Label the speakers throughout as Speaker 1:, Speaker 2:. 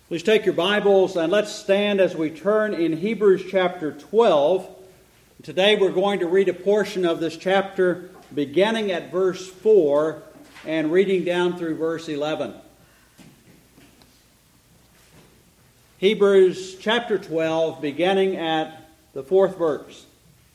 Speaker 1: Please take your Bibles and let's stand as we turn in Hebrews chapter 12. Today we're going to read a portion of this chapter beginning at verse 4 and reading down through verse 11. Hebrews chapter 12 beginning at the 4th verse.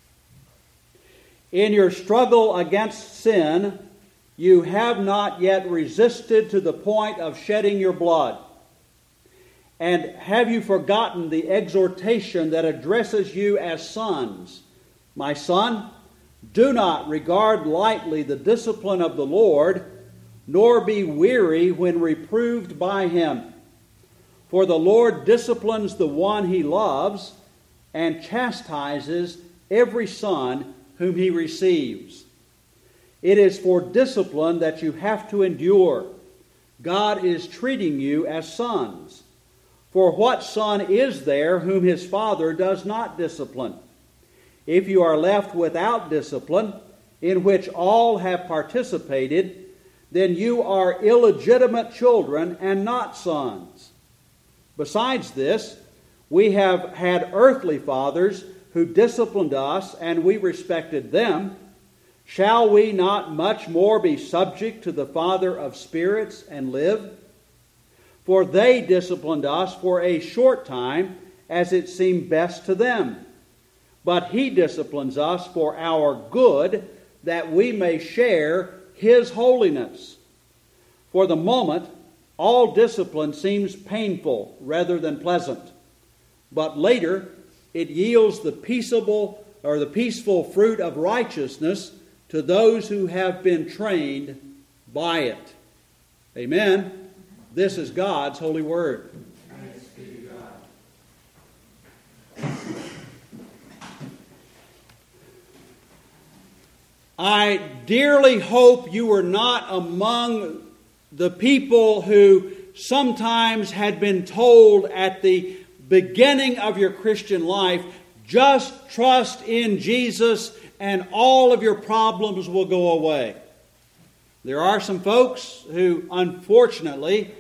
Speaker 1: In your struggle against sin, you have not yet resisted to the point of shedding your blood. And have you forgotten the exhortation that addresses you as sons? My son, do not regard lightly the discipline of the Lord, nor be weary when reproved by Him. For the Lord disciplines the one He loves, and chastises every son whom He receives. It is for discipline that you have to endure. God is treating you as sons. For what son is there whom his father does not discipline? If you are left without discipline, in which all have participated, then you are illegitimate children and not sons. Besides this, we have had earthly fathers who disciplined us, and we respected them. Shall we not much more be subject to the Father of spirits and live? For they disciplined us for a short time, as it seemed best to them. But He disciplines us for our good, that we may share His holiness. For the moment, all discipline seems painful rather than pleasant. But later, it yields the peaceable or the peaceful fruit of righteousness to those who have been trained by it. Amen. This is God's holy word.
Speaker 2: Thanks be to God.
Speaker 1: I dearly hope you were not among the people who sometimes had been told at the beginning of your Christian life, just trust in Jesus and all of your problems will go away. There are some folks who, unfortunately,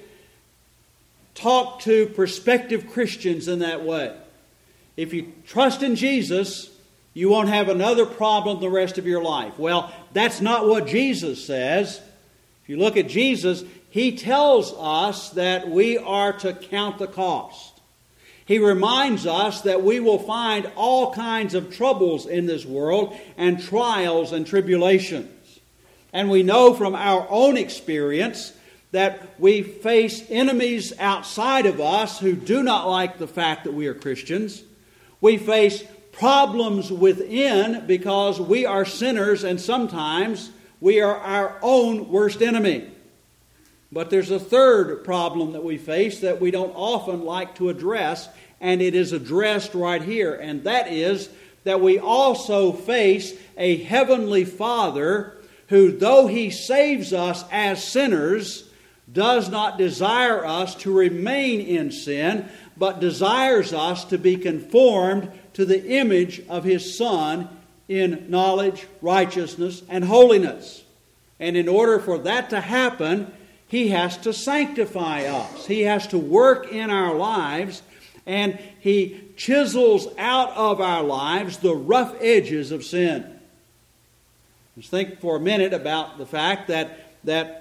Speaker 1: talk to prospective Christians in that way. If you trust in Jesus, you won't have another problem the rest of your life. Well, that's not what Jesus says. If you look at Jesus, He tells us that we are to count the cost. He reminds us that we will find all kinds of troubles in this world and trials and tribulations. And we know from our own experience that we face enemies outside of us who do not like the fact that we are Christians. We face problems within because we are sinners and sometimes we are our own worst enemy. But there's a third problem that we face that we don't often like to address, and it is addressed right here, and that is that we also face a heavenly Father who, though He saves us as sinners, does not desire us to remain in sin, but desires us to be conformed to the image of His Son in knowledge, righteousness, and holiness. And in order for that to happen, He has to sanctify us. He has to work in our lives, and He chisels out of our lives the rough edges of sin. Let's think for a minute about the fact that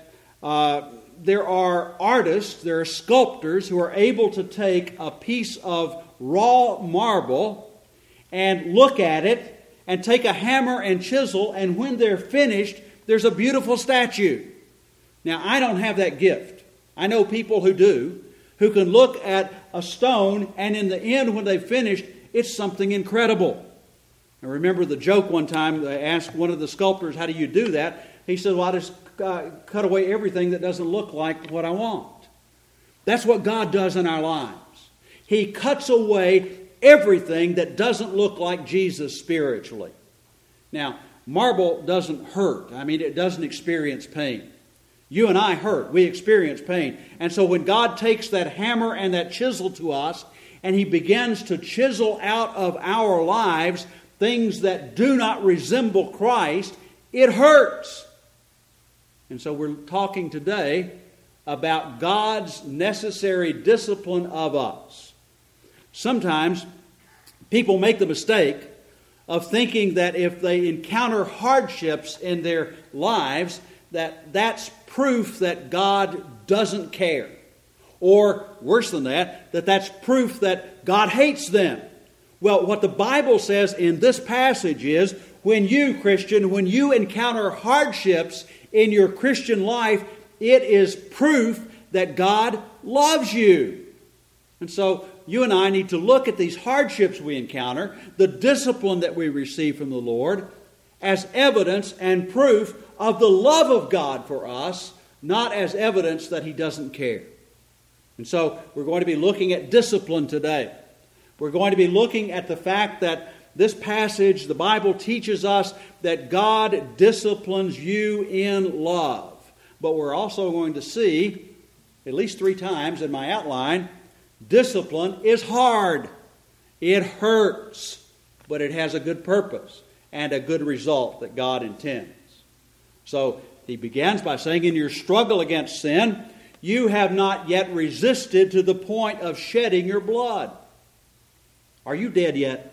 Speaker 1: there are artists, there are sculptors who are able to take a piece of raw marble and look at it and take a hammer and chisel, and when they're finished, there's a beautiful statue. Now, I don't have that gift. I know people who do, who can look at a stone, and in the end, when they've finished, it's something incredible. I remember the joke one time, they asked one of the sculptors, how do you do that? He said, well, I just cut away everything that doesn't look like what I want. That's what God does in our lives. He cuts away everything that doesn't look like Jesus spiritually. Now, marble doesn't hurt. I mean, it doesn't experience pain. You and I hurt. We experience pain. And so when God takes that hammer and that chisel to us, and He begins to chisel out of our lives things that do not resemble Christ, it hurts. And so we're talking today about God's necessary discipline of us. Sometimes people make the mistake of thinking that if they encounter hardships in their lives, that's proof that God doesn't care. Or, worse than that, that's proof that God hates them. Well, what the Bible says in this passage is, when you, Christian, when you encounter hardships in your Christian life, it is proof that God loves you. And so, you and I need to look at these hardships we encounter, the discipline that we receive from the Lord, as evidence and proof of the love of God for us, not as evidence that He doesn't care. And so, we're going to be looking at discipline today. We're going to be looking at the fact that this passage, the Bible teaches us that God disciplines you in love. But we're also going to see, at least 3 times in my outline, discipline is hard. It hurts, but it has a good purpose and a good result that God intends. So he begins by saying, in your struggle against sin, you have not yet resisted to the point of shedding your blood. Are you dead yet?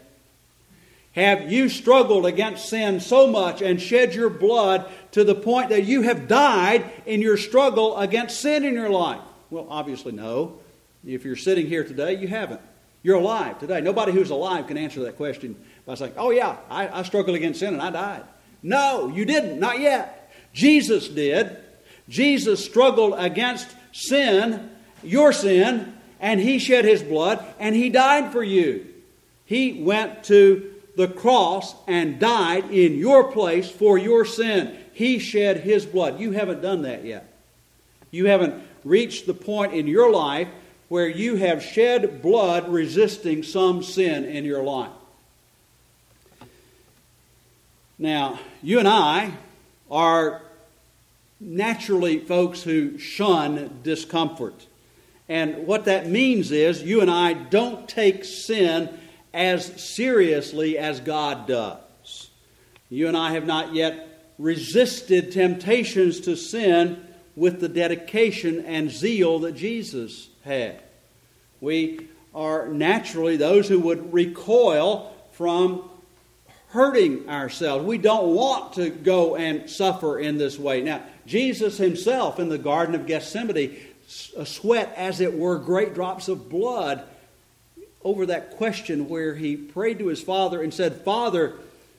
Speaker 1: Have you struggled against sin so much and shed your blood to the point that you have died in your struggle against sin in your life? Well, obviously no. If you're sitting here today, you haven't. You're alive today. Nobody who's alive can answer that question by saying, oh yeah, I struggled against sin and I died. No, you didn't. Not yet. Jesus did. Jesus struggled against sin, your sin, and He shed His blood and He died for you. He went to the cross and died in your place for your sin. He shed His blood. You haven't done that yet. You haven't reached the point in your life where you have shed blood resisting some sin in your life. Now, you and I are naturally folks who shun discomfort. And what that means is you and I don't take sin as seriously as God does. You and I have not yet resisted temptations to sin with the dedication and zeal that Jesus had. We are naturally those who would recoil from hurting ourselves. We don't want to go and suffer in this way. Now, Jesus Himself in the Garden of Gethsemane sweat, as it were, great drops of blood over that question where He prayed to His Father and said, Father,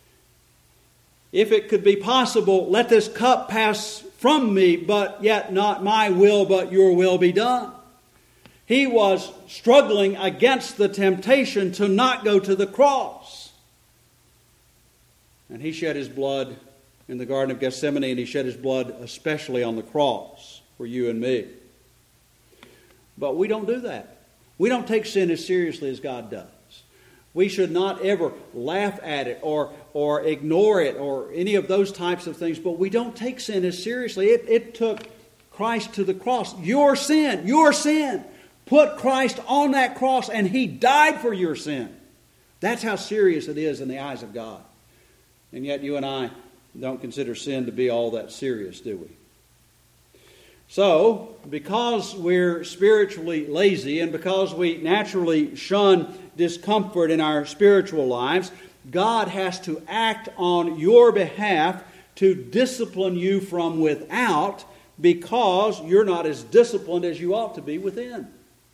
Speaker 1: if it could be possible, let this cup pass from me, but yet not my will, but your will be done. He was struggling against the temptation to not go to the cross. And He shed His blood in the Garden of Gethsemane, and He shed His blood especially on the cross for you and me. But we don't do that. We don't take sin as seriously as God does. We should not ever laugh at it or ignore it or any of those types of things, but we don't take sin as seriously. It took Christ to the cross. Your sin. Put Christ on that cross and He died for your sin. That's how serious it is in the eyes of God. And yet you and I don't consider sin to be all that serious, do we? So, because we're spiritually lazy and because we naturally shun discomfort in our spiritual lives, God has to act on your behalf to discipline you from without, because you're not as disciplined as you ought to be within.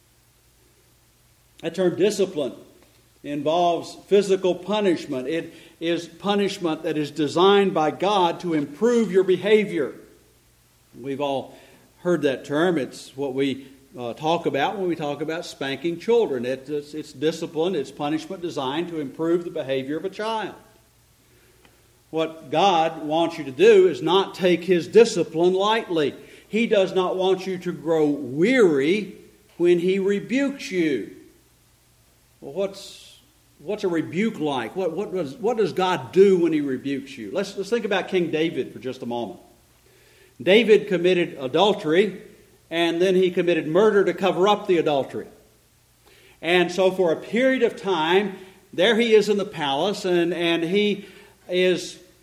Speaker 1: That term discipline involves physical punishment. It is punishment that is designed by God to improve your behavior. We've all heard that term. It's what we talk about when we talk about spanking children. It's discipline, it's punishment designed to improve the behavior of a child. What God wants you to do is not take His discipline lightly. He does not want you to grow weary when He rebukes you. Well, what's a rebuke like? What does God do when He rebukes you? Let's think about King David for just a moment. David committed adultery, and then he committed murder to cover up the adultery. And so for a period of time, there he is in the palace, and he is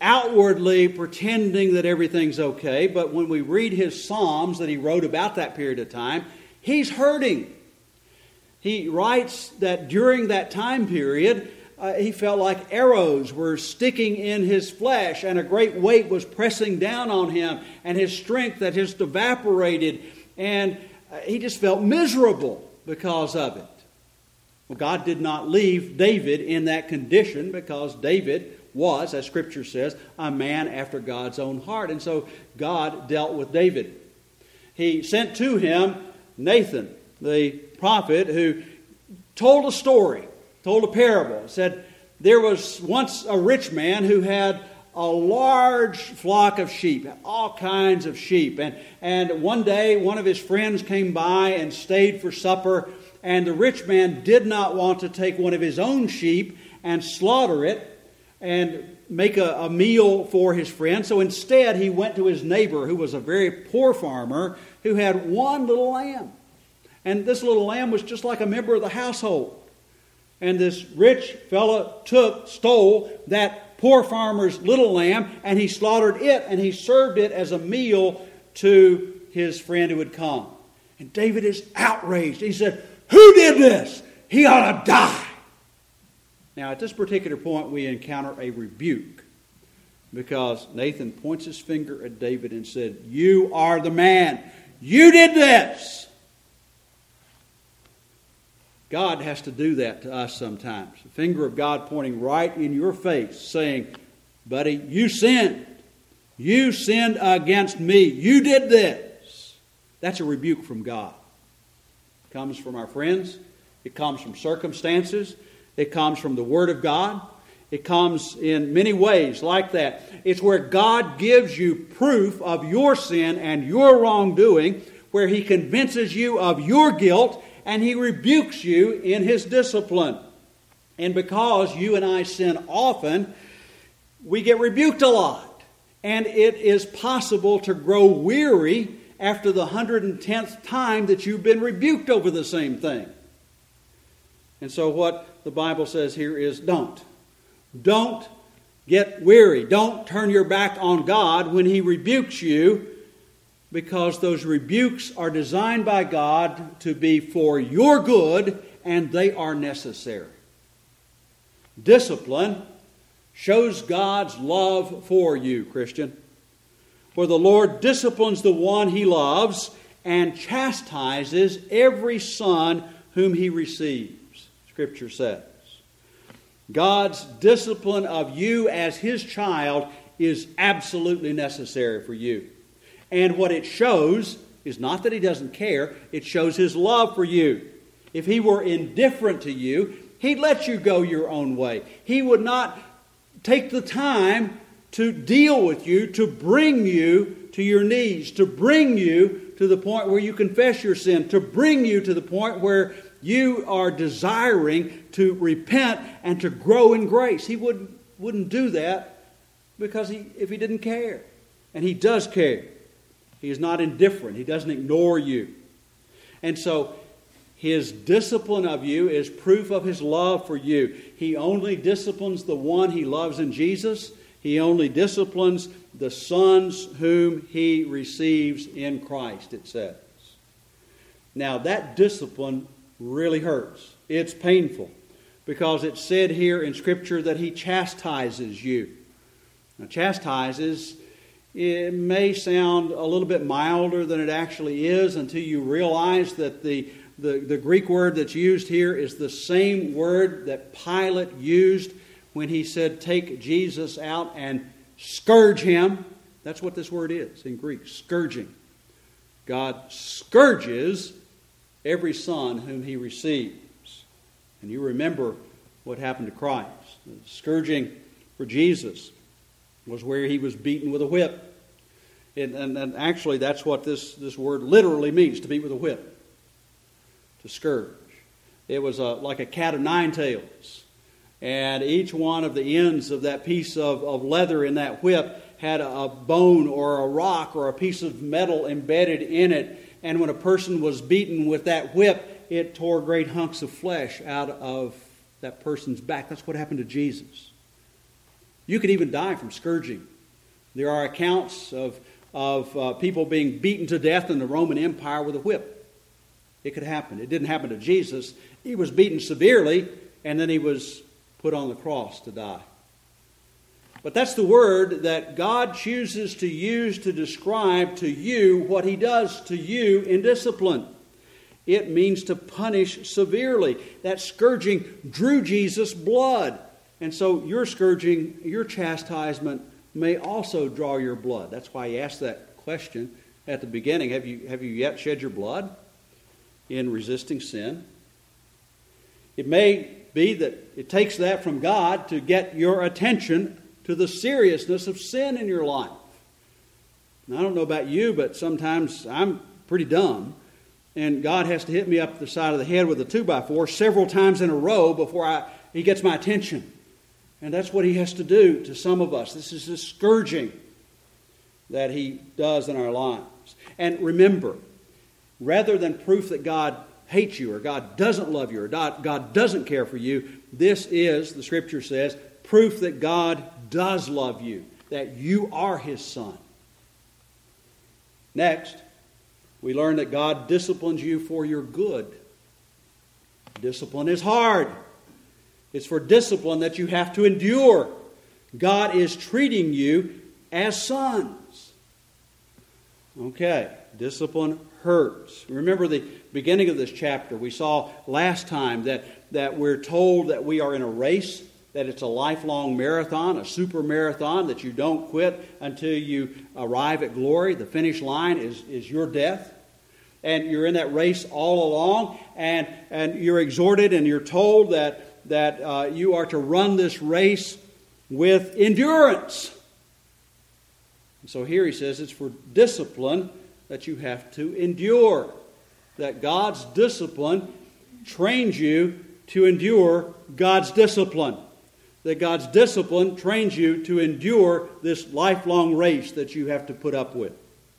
Speaker 1: outwardly pretending that everything's okay, but when we read his Psalms that he wrote about that period of time, he's hurting. He writes that during that time period, he felt like arrows were sticking in his flesh and a great weight was pressing down on him and his strength that just evaporated, and he just felt miserable because of it. Well, God did not leave David in that condition because David was, as Scripture says, a man after God's own heart. And so God dealt with David. He sent to him Nathan, the prophet, who told a story, told a parable. Said, there was once a rich man who had a large flock of sheep, all kinds of sheep. And one day, one of his friends came by and stayed for supper, and the rich man did not want to take one of his own sheep and slaughter it and make a meal for his friend. So instead, he went to his neighbor, who was a very poor farmer, who had one little lamb. And this little lamb was just like a member of the household. And this rich fellow stole that poor farmer's little lamb, and he slaughtered it, and he served it as a meal to his friend who had come. And David is outraged. He said, "Who did this? He ought to die." Now, at this particular point, we encounter a rebuke, because Nathan points his finger at David and said, "You are the man. You did this." God has to do that to us sometimes. The finger of God pointing right in your face, saying, "Buddy, you sinned. You sinned against me. You did this." That's a rebuke from God. It comes from our friends. It comes from circumstances. It comes from the Word of God. It comes in many ways like that. It's where God gives you proof of your sin and your wrongdoing, where He convinces you of your guilt, and He rebukes you in His discipline. And because you and I sin often, we get rebuked a lot. And it is possible to grow weary after the 110th time that you've been rebuked over the same thing. And so what the Bible says here is don't. Don't get weary. Don't turn your back on God when He rebukes you, because those rebukes are designed by God to be for your good, and they are necessary. Discipline shows God's love for you, Christian. For the Lord disciplines the one He loves and chastises every son whom He receives, Scripture says. God's discipline of you as His child is absolutely necessary for you. And what it shows is not that He doesn't care, it shows His love for you. If He were indifferent to you, He'd let you go your own way. He would not take the time to deal with you, to bring you to your knees, to bring you to the point where you confess your sin, to bring you to the point where you are desiring to repent and to grow in grace. He wouldn't do that because if He didn't care. And He does care. He is not indifferent. He doesn't ignore you. And so His discipline of you is proof of His love for you. He only disciplines the one He loves in Jesus. He only disciplines the sons whom He receives in Christ, it says. Now that discipline really hurts. It's painful, because it's said here in Scripture that He chastises you. Now, chastises, it may sound a little bit milder than it actually is until you realize that the Greek word that's used here is the same word that Pilate used when he said, "Take Jesus out and scourge Him." That's what this word is in Greek, scourging. God scourges every son whom He receives. And you remember what happened to Christ. The scourging for Jesus was where He was beaten with a whip. And actually that's what this word literally means, to beat with a whip. To scourge. It was like a cat of nine tails. And each one of the ends of that piece of leather in that whip had a bone or a rock or a piece of metal embedded in it. And when a person was beaten with that whip, it tore great hunks of flesh out of that person's back. That's what happened to Jesus. You could even die from scourging. There are accounts of people being beaten to death in the Roman Empire with a whip. It could happen. It didn't happen to Jesus. He was beaten severely, and then he was put on the cross to die. But that's the word that God chooses to use to describe to you what he does to you in discipline. It means to punish severely. That scourging drew Jesus' blood. And so your scourging, your chastisement may also draw your blood. That's why he asked that question at the beginning. Have you yet shed your blood in resisting sin? It may be that it takes that from God to get your attention to the seriousness of sin in your life. Now, I don't know about you, but sometimes I'm pretty dumb, and God has to hit me up the side of the head with a 2x4 several times in a row before he gets my attention. And that's what he has to do to some of us. This is the scourging that he does in our lives. And remember, rather than proof that God hates you or God doesn't love you or God doesn't care for you, this is, the Scripture says, proof that God does love you, that you are his son. Next, we learn that God disciplines you for your good. Discipline is hard. It's for discipline that you have to endure. God is treating you as sons. Okay, discipline hurts. Remember the beginning of this chapter. We saw last time that we're told that we are in a race, that it's a lifelong marathon, a super marathon, that you don't quit until you arrive at glory. The finish line is your death. And you're in that race all along, and you're exhorted and you're told that you are to run this race with endurance. And so here he says it's for discipline that you have to endure. That God's discipline trains you to endure God's discipline. That God's discipline trains you to endure this lifelong race that you have to put up with.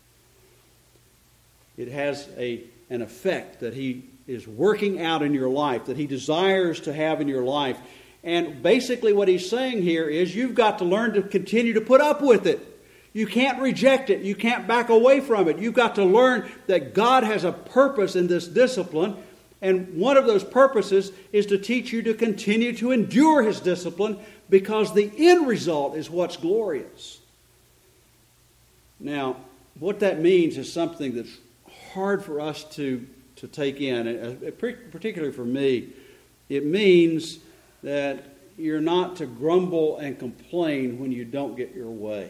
Speaker 1: It has an effect that he is working out in your life, that he desires to have in your life. And basically what he's saying here is you've got to learn to continue to put up with it. You can't reject it. You can't back away from it. You've got to learn that God has a purpose in this discipline. And one of those purposes is to teach you to continue to endure his discipline, because the end result is what's glorious. Now, what that means is something that's hard for us to take in, particularly for me. It means that you're not to grumble and complain when you don't get your way.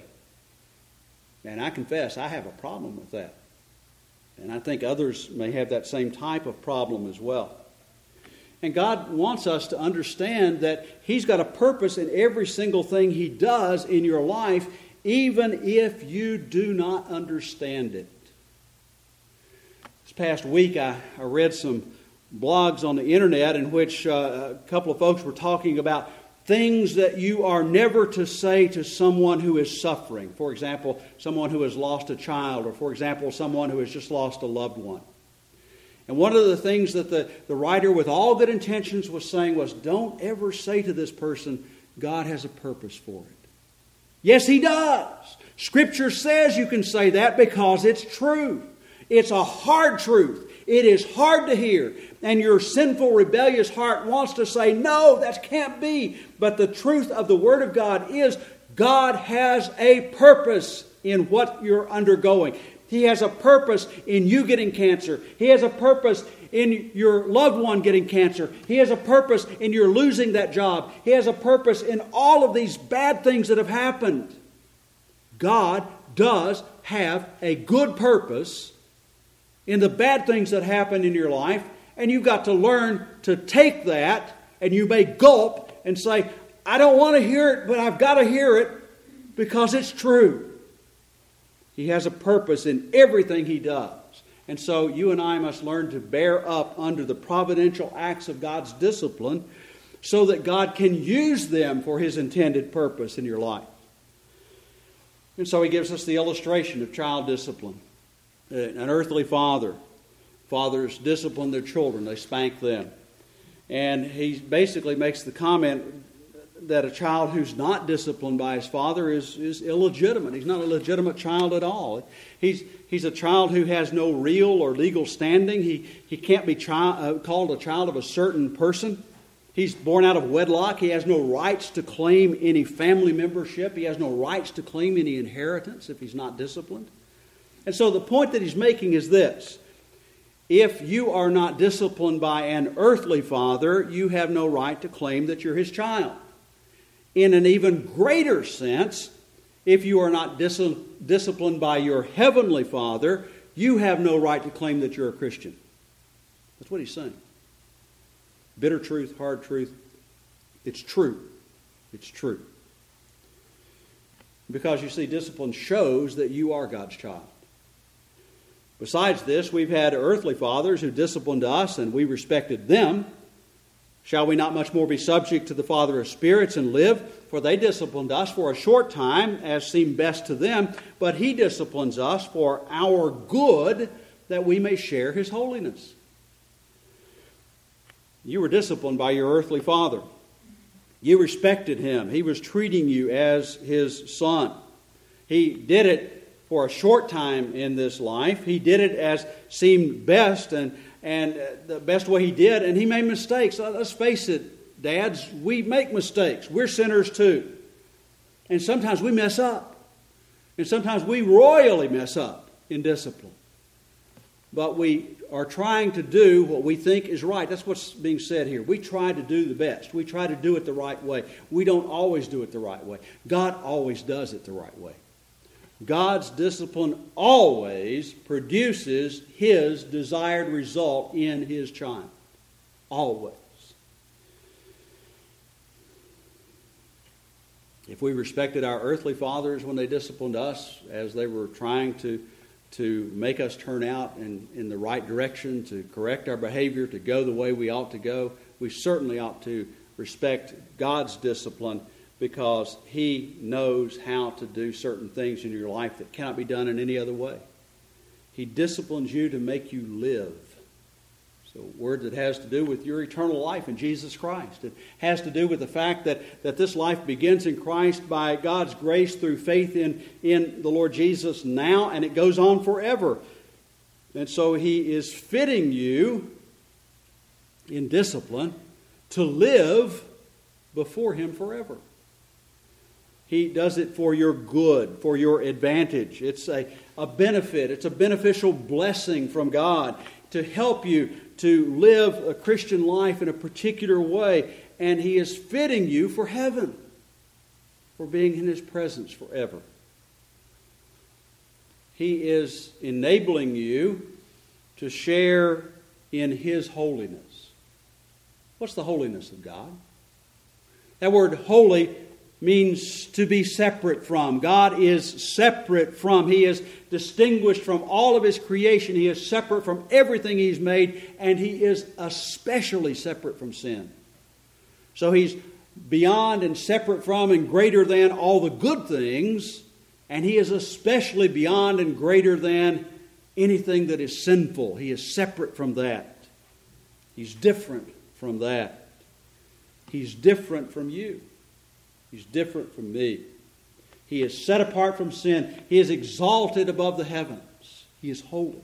Speaker 1: And I confess, I have a problem with that. And I think others may have that same type of problem as well. And God wants us to understand that he's got a purpose in every single thing he does in your life, even if you do not understand it. This past week, I read some blogs on the internet in which a couple of folks were talking about things that you are never to say to someone who is suffering. For example, someone who has lost a child, or for example, someone who has just lost a loved one. And one of the things that the writer with all good intentions was saying was, don't ever say to this person, God has a purpose for it. Yes, he does. Scripture says you can say that because it's true. It's a hard truth. It is hard to hear. And your sinful, rebellious heart wants to say, no, that can't be. But the truth of the Word of God is God has a purpose in what you're undergoing. He has a purpose in you getting cancer. He has a purpose in your loved one getting cancer. He has a purpose in your losing that job. He has a purpose in all of these bad things that have happened. God does have a good purpose in the bad things that happen in your life, and you've got to learn to take that, and you may gulp and say, I don't want to hear it, but I've got to hear it because it's true. He has a purpose in everything he does. And so you and I must learn to bear up under the providential acts of God's discipline so that God can use them for his intended purpose in your life. And so he gives us the illustration of child discipline. An earthly father. Fathers discipline their children. They spank them. And he basically makes the comment, that a child who's not disciplined by his father is illegitimate. He's not a legitimate child at all. He's a child who has no real or legal standing. He can't be called a child of a certain person. He's born out of wedlock. He has no rights to claim any family membership. He has no rights to claim any inheritance if he's not disciplined. And so the point that he's making is this. If you are not disciplined by an earthly father, you have no right to claim that you're his child. In an even greater sense, if you are not disciplined by your heavenly Father, you have no right to claim that you're a Christian. That's what he's saying. Bitter truth, hard truth. It's true. It's true. Because you see, discipline shows that you are God's child. Besides this, we've had earthly fathers who disciplined us and we respected them. Shall we not much more be subject to the Father of spirits and live? For they disciplined us for a short time, as seemed best to them, but he disciplines us for our good, that we may share his holiness. You were disciplined by your earthly father. You respected him. He was treating you as his son. He did it for a short time in this life. He did it as seemed best and the best way he did, and he made mistakes. Let's face it, dads, we make mistakes. We're sinners too. And sometimes we mess up. And sometimes we royally mess up in discipline. But we are trying to do what we think is right. That's what's being said here. We try to do the best. We try to do it the right way. We don't always do it the right way. God always does it the right way. God's discipline always produces his desired result in his child. Always. If we respected our earthly fathers when they disciplined us, as they were trying to make us turn out in the right direction, to correct our behavior, to go the way we ought to go, we certainly ought to respect God's discipline, because he knows how to do certain things in your life that cannot be done in any other way. He disciplines you to make you live. So a word that has to do with your eternal life in Jesus Christ. It has to do with the fact that this life begins in Christ by God's grace through faith in the Lord Jesus now, and it goes on forever. And so he is fitting you in discipline to live before him forever. He does it for your good, for your advantage. It's a benefit. It's a beneficial blessing from God to help you to live a Christian life in a particular way. And he is fitting you for heaven, for being in his presence forever. He is enabling you to share in his holiness. What's the holiness of God? That word holy means to be separate from. God is separate from. He is distinguished from all of his creation. He is separate from everything he's made, and he is especially separate from sin. So he's beyond and separate from and greater than all the good things, and he is especially beyond and greater than anything that is sinful. He is separate from that. He's different from that. He's different from you. He's different from me. He is set apart from sin. He is exalted above the heavens. He is holy.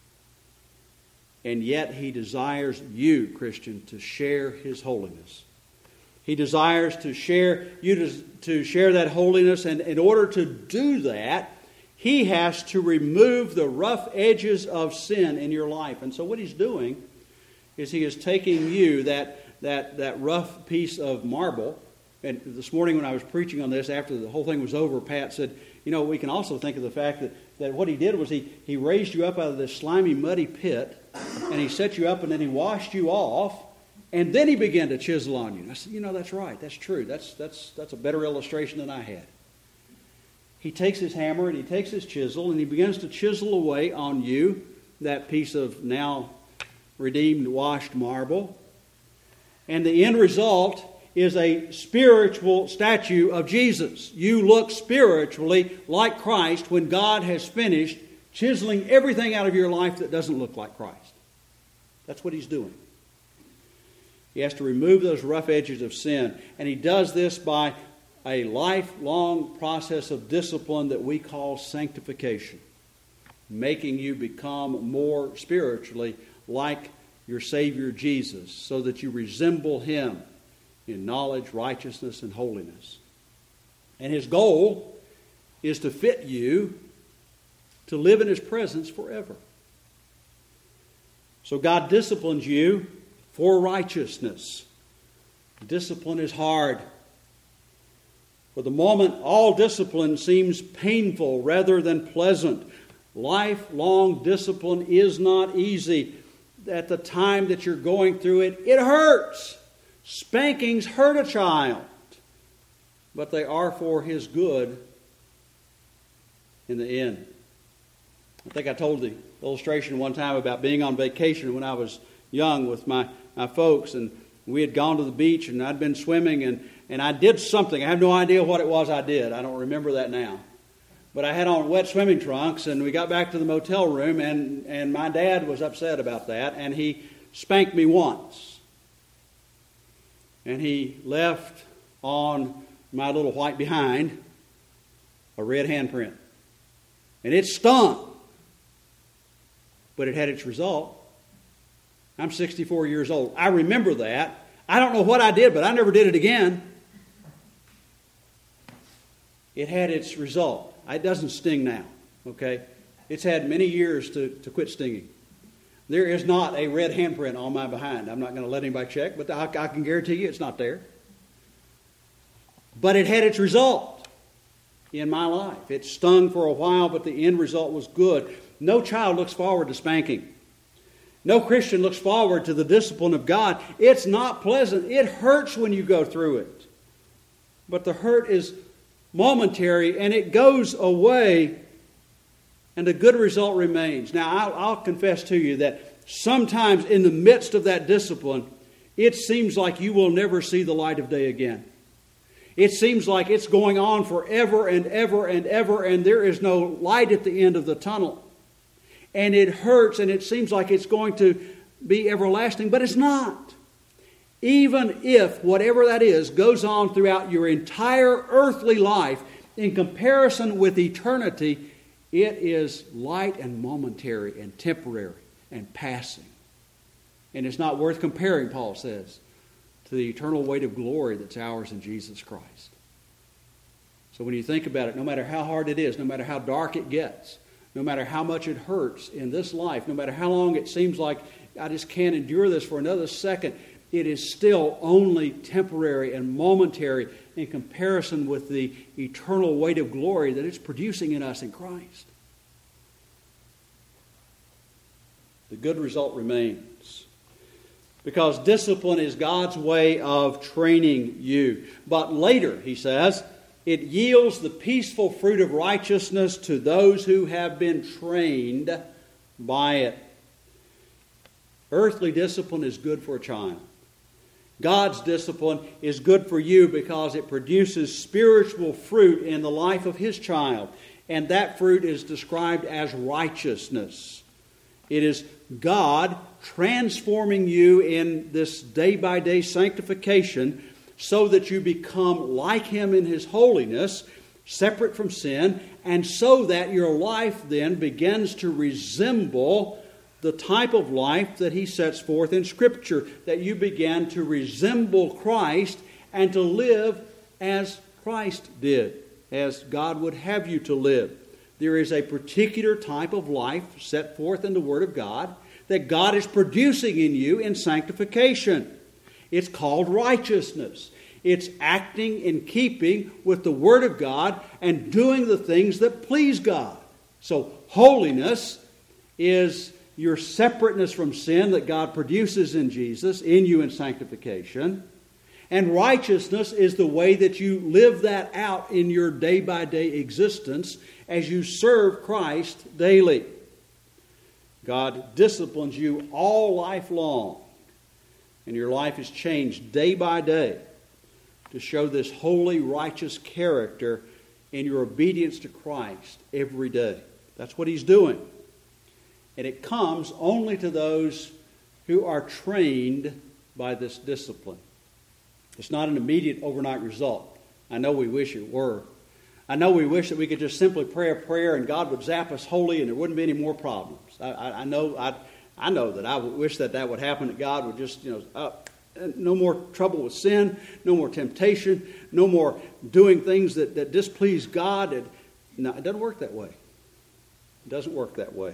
Speaker 1: And yet he desires you, Christian, to share his holiness. He desires to share that holiness, and in order to do that, he has to remove the rough edges of sin in your life. And so what he's doing is he is taking you, that rough piece of marble. And this morning when I was preaching on this, after the whole thing was over, Pat said, we can also think of the fact that what he did was he raised you up out of this slimy, muddy pit, and he set you up, and then he washed you off, and then he began to chisel on you. And I said, that's right, that's true. That's a better illustration than I had. He takes his hammer and he takes his chisel, and he begins to chisel away on you that piece of now redeemed, washed marble. And the end result is a spiritual statue of Jesus. You look spiritually like Christ when God has finished chiseling everything out of your life that doesn't look like Christ. That's what he's doing. He has to remove those rough edges of sin. And he does this by a lifelong process of discipline that we call sanctification, making you become more spiritually like your Savior Jesus, so that you resemble Him in knowledge, righteousness, and holiness. And His goal is to fit you to live in His presence forever. So God disciplines you for righteousness. Discipline is hard. For the moment, all discipline seems painful rather than pleasant. Lifelong discipline is not easy. At the time that you're going through it, it hurts. Spankings hurt a child, but they are for his good in the end. I think I told the illustration one time about being on vacation when I was young with my folks, and we had gone to the beach, and I'd been swimming, and I did something. I have no idea what it was I did. I don't remember that now. But I had on wet swimming trunks, and we got back to the motel room, and my dad was upset about that, and he spanked me once. And he left on my little white behind a red handprint. And it stung. But it had its result. I'm 64 years old. I remember that. I don't know what I did, but I never did it again. It had its result. It doesn't sting now, okay? It's had many years to quit stinging. There is not a red handprint on my behind. I'm not going to let anybody check, but I can guarantee you it's not there. But it had its result in my life. It stung for a while, but the end result was good. No child looks forward to spanking. No Christian looks forward to the discipline of God. It's not pleasant. It hurts when you go through it. But the hurt is momentary, and it goes away, and a good result remains. Now, I'll confess to you that sometimes in the midst of that discipline, it seems like you will never see the light of day again. It seems like it's going on forever and ever and ever, and there is no light at the end of the tunnel. And it hurts, and it seems like it's going to be everlasting, but it's not. Even if whatever that is goes on throughout your entire earthly life, in comparison with eternity, it is light and momentary and temporary and passing. And it's not worth comparing, Paul says, to the eternal weight of glory that's ours in Jesus Christ. So when you think about it, no matter how hard it is, no matter how dark it gets, no matter how much it hurts in this life, no matter how long it seems like I just can't endure this for another second, it is still only temporary and momentary in comparison with the eternal weight of glory that it's producing in us in Christ. The good result remains. Because discipline is God's way of training you. But later, he says, it yields the peaceful fruit of righteousness to those who have been trained by it. Earthly discipline is good for a child. God's discipline is good for you because it produces spiritual fruit in the life of His child. And that fruit is described as righteousness. It is God transforming you in this day-by-day sanctification so that you become like Him in His holiness, separate from sin, and so that your life then begins to resemble the type of life that He sets forth in Scripture, that you begin to resemble Christ and to live as Christ did, as God would have you to live. There is a particular type of life set forth in the Word of God that God is producing in you in sanctification. It's called righteousness. It's acting in keeping with the Word of God and doing the things that please God. So holiness is your separateness from sin that God produces in Jesus, in you in sanctification. And righteousness is the way that you live that out in your day-by-day existence as you serve Christ daily. God disciplines you all life long, and your life is changed day by day to show this holy, righteous character in your obedience to Christ every day. That's what He's doing. And it comes only to those who are trained by this discipline. It's not an immediate overnight result. I know we wish it were. I know we wish that we could just simply pray a prayer and God would zap us holy and there wouldn't be any more problems. I know that I wish that would happen, that God would just, no more trouble with sin, no more temptation, no more doing things that displease God. No, it doesn't work that way. It doesn't work that way.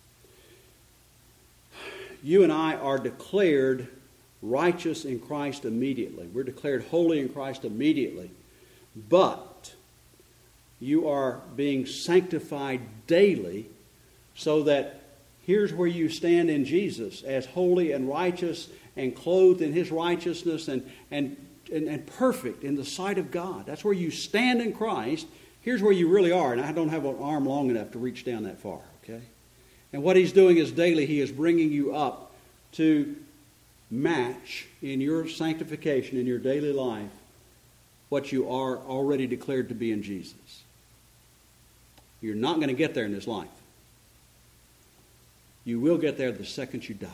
Speaker 1: You and I are declared righteous in Christ immediately. We're declared holy in Christ immediately. But you are being sanctified daily so that here's where you stand in Jesus as holy and righteous and clothed in His righteousness and perfect in the sight of God. That's where you stand in Christ. Here's where you really are. And I don't have an arm long enough to reach down that far, okay? And what He's doing is daily He is bringing you up to match in your sanctification, in your daily life, what you are already declared to be in Jesus. You're not going to get there in this life. You will get there the second you die.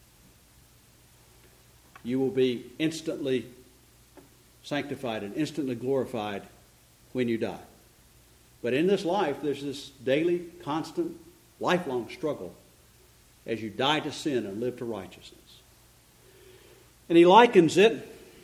Speaker 1: You will be instantly sanctified and instantly glorified when you die. But in this life, there's this daily, constant, lifelong struggle as you die to sin and live to righteousness. And he likens it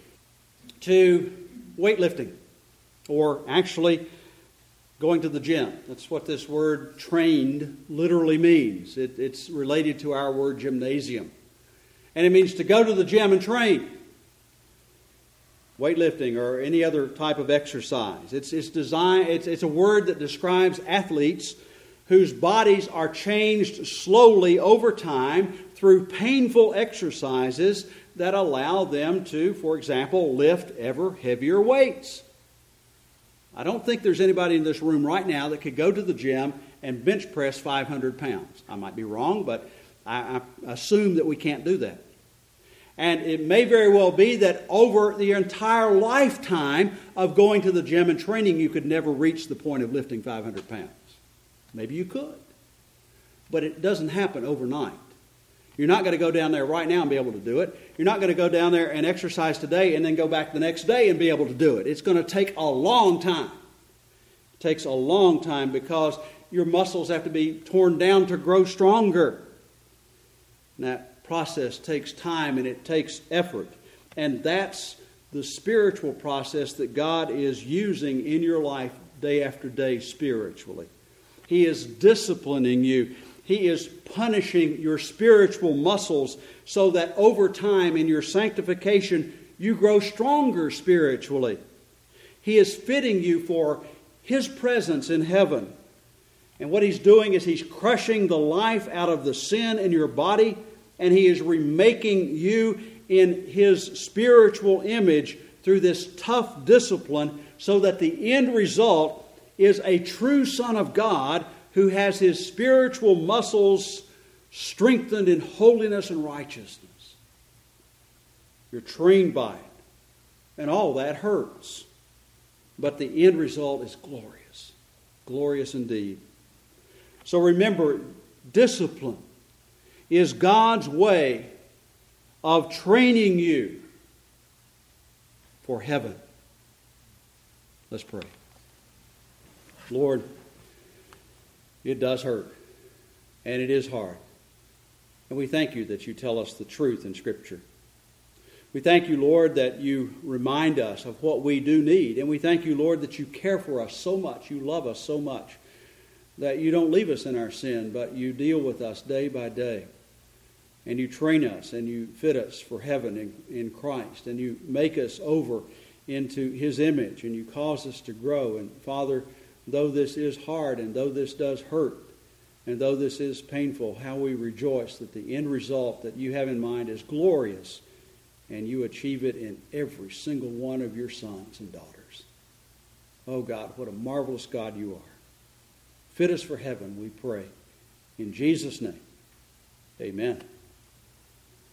Speaker 1: to weightlifting, or actually going to the gym. That's what this word trained literally means. It's related to our word gymnasium. And it means to go to the gym and train. Weightlifting or any other type of exercise. It's a word that describes athletes whose bodies are changed slowly over time through painful exercises that allow them to, for example, lift ever heavier weights. I don't think there's anybody in this room right now that could go to the gym and bench press 500 pounds. I might be wrong, but I assume that we can't do that. And it may very well be that over the entire lifetime of going to the gym and training, you could never reach the point of lifting 500 pounds. Maybe you could. But it doesn't happen overnight. You're not going to go down there right now and be able to do it. You're not going to go down there and exercise today and then go back the next day and be able to do it. It's going to take a long time. It takes a long time because your muscles have to be torn down to grow stronger. And that process takes time and it takes effort. And that's the spiritual process that God is using in your life day after day spiritually. He is disciplining you. He is punishing your spiritual muscles so that over time in your sanctification you grow stronger spiritually. He is fitting you for His presence in heaven. And what He's doing is He's crushing the life out of the sin in your body, and He is remaking you in His spiritual image through this tough discipline so that the end result is a true Son of God who has his spiritual muscles strengthened in holiness and righteousness. You're trained by it. And all that hurts. But the end result is glorious. Glorious indeed. So remember, discipline is God's way of training you for heaven. Let's pray. Lord, it does hurt, and it is hard. And we thank you that you tell us the truth in Scripture. We thank you, Lord, that you remind us of what we do need. And we thank you, Lord, that you care for us so much, you love us so much, that you don't leave us in our sin, but you deal with us day by day. And you train us, and you fit us for heaven in Christ. And you make us over into His image, and you cause us to grow. And Father, though this is hard, and though this does hurt, and though this is painful, how we rejoice that the end result that you have in mind is glorious, and you achieve it in every single one of your sons and daughters. Oh God, what a marvelous God you are. Fit us for heaven, we pray. In Jesus' name, amen.